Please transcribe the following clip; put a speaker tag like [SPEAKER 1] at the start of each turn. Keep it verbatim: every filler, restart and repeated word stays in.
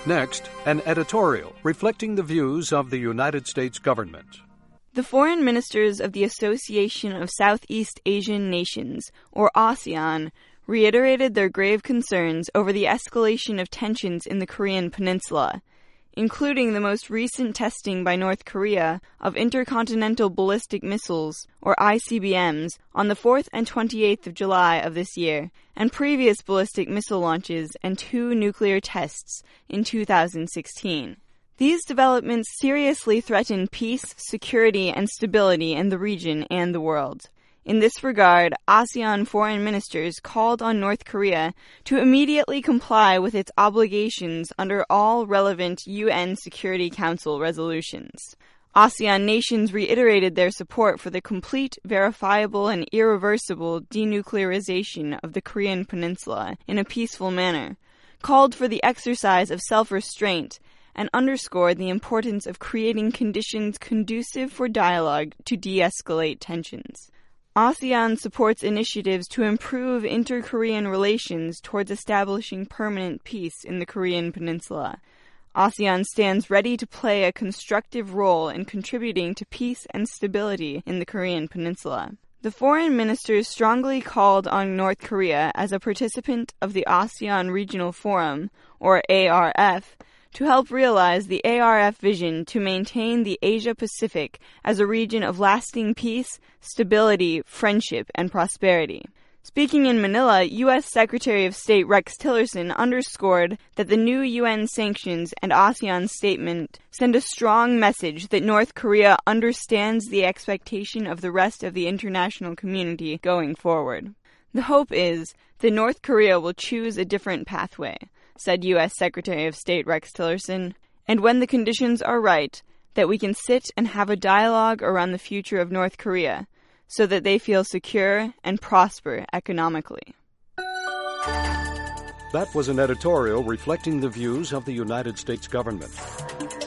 [SPEAKER 1] Next, an editorial reflecting the views of the United States government.
[SPEAKER 2] The foreign ministers of the Association of Southeast Asian Nations, or ASEAN, reiterated their grave concerns over the escalation of tensions in the Korean Peninsula, including the most recent testing by North Korea of intercontinental ballistic missiles, or I C B Ms, on the fourth and twenty-eighth of July of this year, and previous ballistic missile launches and two nuclear tests in two thousand sixteen. These developments seriously threaten peace, security, and stability in the region and the world. In this regard, ASEAN foreign ministers called on North Korea to immediately comply with its obligations under all relevant U N Security Council resolutions. ASEAN nations reiterated their support for the complete, verifiable, and irreversible denuclearization of the Korean Peninsula in a peaceful manner, called for the exercise of self-restraint, and underscored the importance of creating conditions conducive for dialogue to de-escalate tensions. ASEAN supports initiatives to improve inter-Korean relations towards establishing permanent peace in the Korean Peninsula. ASEAN stands ready to play a constructive role in contributing to peace and stability in the Korean Peninsula. The foreign ministers strongly called on North Korea as a participant of the ASEAN Regional Forum, or A R F, to help realize the A R F vision to maintain the Asia-Pacific as a region of lasting peace, stability, friendship, and prosperity. Speaking in Manila, U S Secretary of State Rex Tillerson underscored that the new U N sanctions and ASEAN statement send a strong message that North Korea understands the expectation of the rest of the international community going forward. The hope is that North Korea will choose a different pathway, said U S Secretary of State Rex Tillerson, and when the conditions are right, that we can sit and have a dialogue around the future of North Korea, so that they feel secure and prosper economically.
[SPEAKER 1] That was an editorial reflecting the views of the United States government.